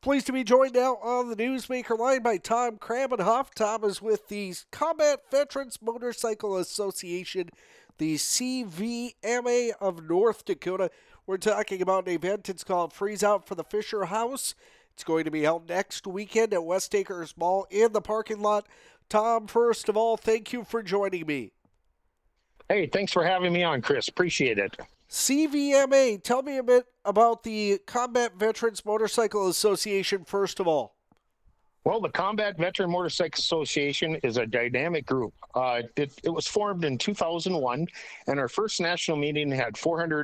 Pleased to be joined now on the Newsmaker line by Tom Kramenhoff. Tom is with the Combat Veterans Motorcycle Association, the CVMA of North Dakota. We're talking about an event. It's called Freeze Out for the Fisher House. It's going to be held next weekend at West Acres Mall in the parking lot. Tom, first of all, thank you for joining me. Hey, thanks for having me on, Chris. Appreciate it. CVMA, tell me a bit about the Combat Veterans Motorcycle Association, first of all. Well, the Combat Veteran Motorcycle Association is a dynamic group. It was formed in 2001, and our first national meeting had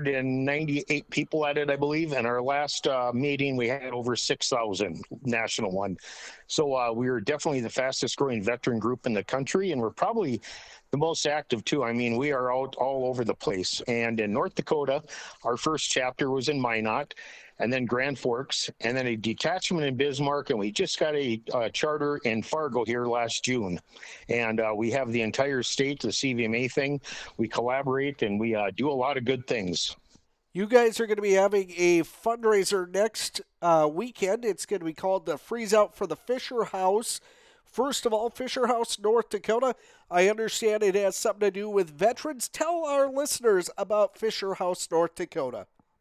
498 people at it, I believe. And our last meeting, we had over 6,000 national one. So we are definitely the fastest growing veteran group in the country, and we're probably the most active too. I mean, we are out all over the place. And in North Dakota, our first chapter was in Minot, and then Grand Forks, and then a detachment in Bismarck, and we just got a charter in Fargo here last June. And we have the entire state, the CVMA thing. We collaborate, and we do a lot of good things. You guys are going to be having a fundraiser next weekend. It's going to be called the Freeze Out for the Fisher House. First of all, Fisher House, North Dakota. I understand it has something to do with veterans. Tell our listeners about Fisher House, North Dakota.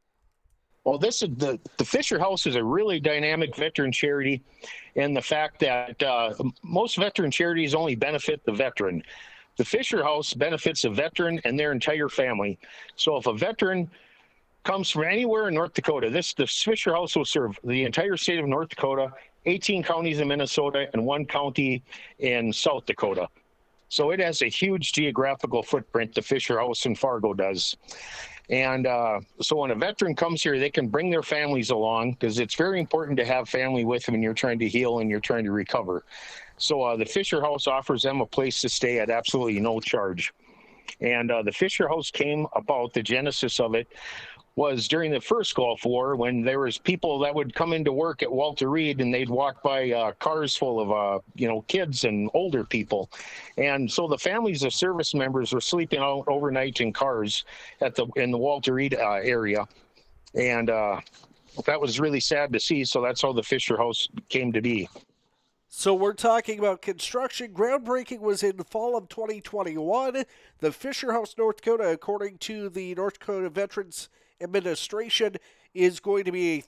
Well, this is the Fisher House is a really dynamic veteran charity, and the fact that most veteran charities only benefit the veteran. The Fisher House benefits a veteran and their entire family. So if a veteran comes from anywhere in North Dakota, the Fisher House will serve the entire state of North Dakota, 18 counties in Minnesota, and 1 county in South Dakota. So it has a huge geographical footprint, the Fisher House in Fargo does. And so when a veteran comes here, they can bring their families along, because it's very important to have family with them when you're trying to heal and you're trying to recover. So the Fisher House offers them a place to stay at absolutely no charge. And the Fisher House came about, the genesis of it was during the first Gulf War, when there was people that would come into work at Walter Reed, and they'd walk by cars full of kids and older people. And so the families of service members were sleeping out overnight in cars in the Walter Reed area. And that was really sad to see. So that's how the Fisher House came to be. So we're talking about construction. Groundbreaking was in the fall of 2021. The Fisher House, North Dakota, according to the North Dakota Veterans Administration, is going to be a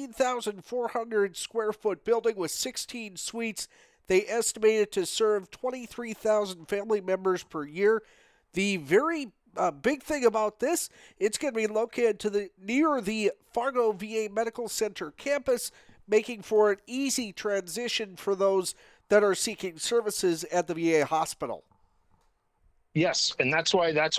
13,400 square foot building with 16 suites. They estimate it to serve 23,000 family members per year. The very big thing about this, it's going to be located near the Fargo VA Medical Center campus, making for an easy transition for those that are seeking services at the VA hospital. Yes, and that's why the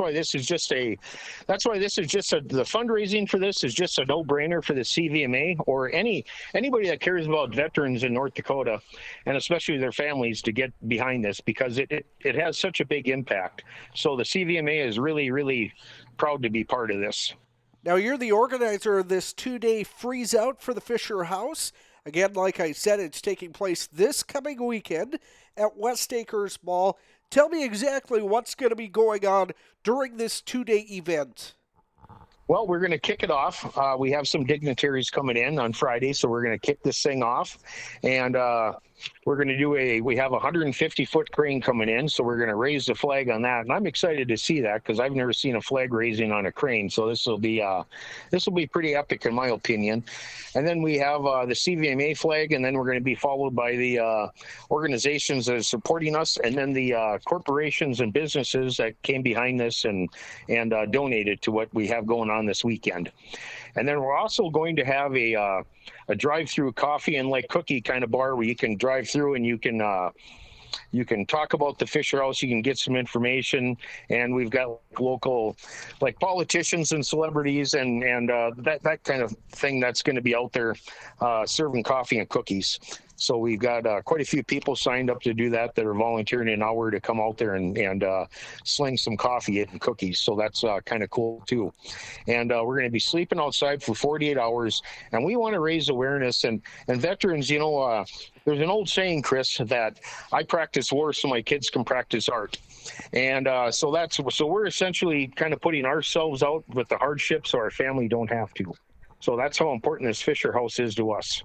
fundraising for this is just a no-brainer for the CVMA or anybody that cares about veterans in North Dakota, and especially their families, to get behind this, because it has such a big impact. So the CVMA is really, really proud to be part of this. Now, you're the organizer of this 2-day freeze out for the Fisher House. Again, like I said, it's taking place this coming weekend at West Acres Mall. Tell me exactly what's going to be going on during this 2-day event. Well, we're going to kick it off. We have some dignitaries coming in on Friday, so we're going to kick this thing off. And we're going to we have a 150-foot crane coming in, so we're going to raise the flag on that. And I'm excited to see that, because I've never seen a flag raising on a crane. So this will be pretty epic, in my opinion. And then we have the CVMA flag, and then we're going to be followed by the organizations that are supporting us, and then the corporations and businesses that came behind this and donated to what we have going on this weekend. And then we're also going to have a drive-through coffee and cookie kind of bar, where you can drive through and you can talk about the Fisher House. You can get some information, and we've got local politicians and celebrities and that kind of thing that's going to be out there serving coffee and cookies. So we've got quite a few people signed up to do that are volunteering an hour to come out there and sling some coffee and cookies. So that's kind of cool too. And we're going to be sleeping outside for 48 hours. And we want to raise awareness. And veterans, there's an old saying, Chris, that I practice war so my kids can practice art. And so we're essentially kind of putting ourselves out with the hardship so our family don't have to. So that's how important this Fisher House is to us.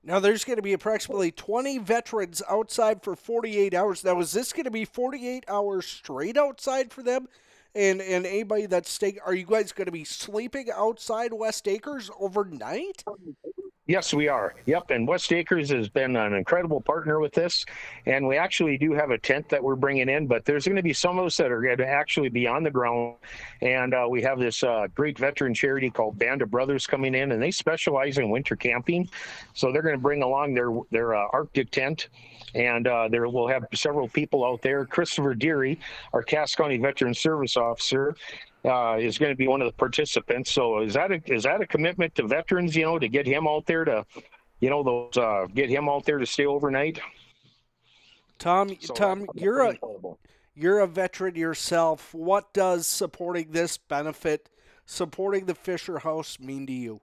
Now, there's going to be approximately 20 veterans outside for 48 hours. Now, is this going to be 48 hours straight outside for them? And anybody that's staying, are you guys going to be sleeping outside West Acres overnight? Yes, we are. Yep. And West Acres has been an incredible partner with this. And we actually do have a tent that we're bringing in, but there's going to be some of us that are going to actually be on the ground. And we have this great veteran charity called Band of Brothers coming in, and they specialize in winter camping. So they're going to bring along their Arctic tent. And there we'll have several people out there. Christopher Deary, our Cass County Veteran Service Officer, is going to be one of the participants. So is that a commitment to veterans, you know, to get him out there to, you know, get him out there to stay overnight? Tom, you're a veteran yourself. What does supporting this benefit, supporting the Fisher House, mean to you?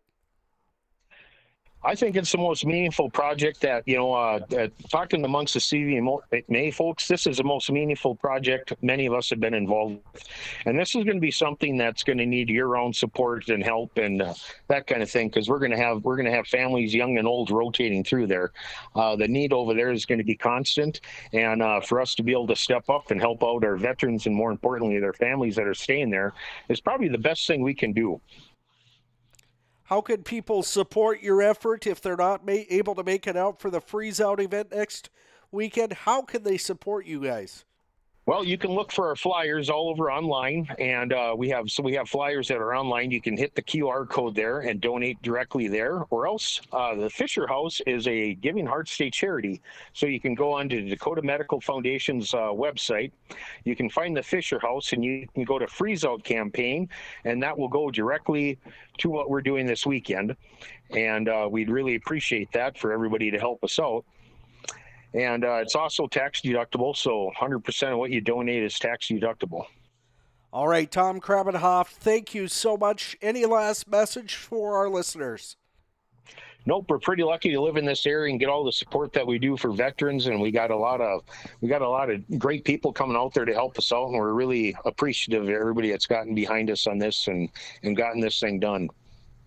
I think it's the most meaningful project that, you know, talking amongst the CVMA folks, this is the most meaningful project many of us have been involved with. And this is going to be something that's going to need your own support and help and that kind of thing, because we're going to have families, young and old, rotating through there. The need over there is going to be constant. And for us to be able to step up and help out our veterans and, more importantly, their families that are staying there is probably the best thing we can do. How can people support your effort if they're not able to make it out for the Freeze Out event next weekend? How can they support you guys? Well, you can look for our flyers all over online, and we have flyers that are online. You can hit the QR code there and donate directly there, or else the Fisher House is a Giving Hearts Day charity. So you can go on to the Dakota Medical Foundation's website. You can find the Fisher House, and you can go to Freeze Out campaign, and that will go directly to what we're doing this weekend. And we'd really appreciate that for everybody to help us out. And it's also tax deductible, so 100% of what you donate is tax deductible. All right, Tom Krabenhoff, thank you so much. Any last message for our listeners? Nope, we're pretty lucky to live in this area and get all the support that we do for veterans, and we got a lot of great people coming out there to help us out, and we're really appreciative of everybody that's gotten behind us on this and gotten this thing done.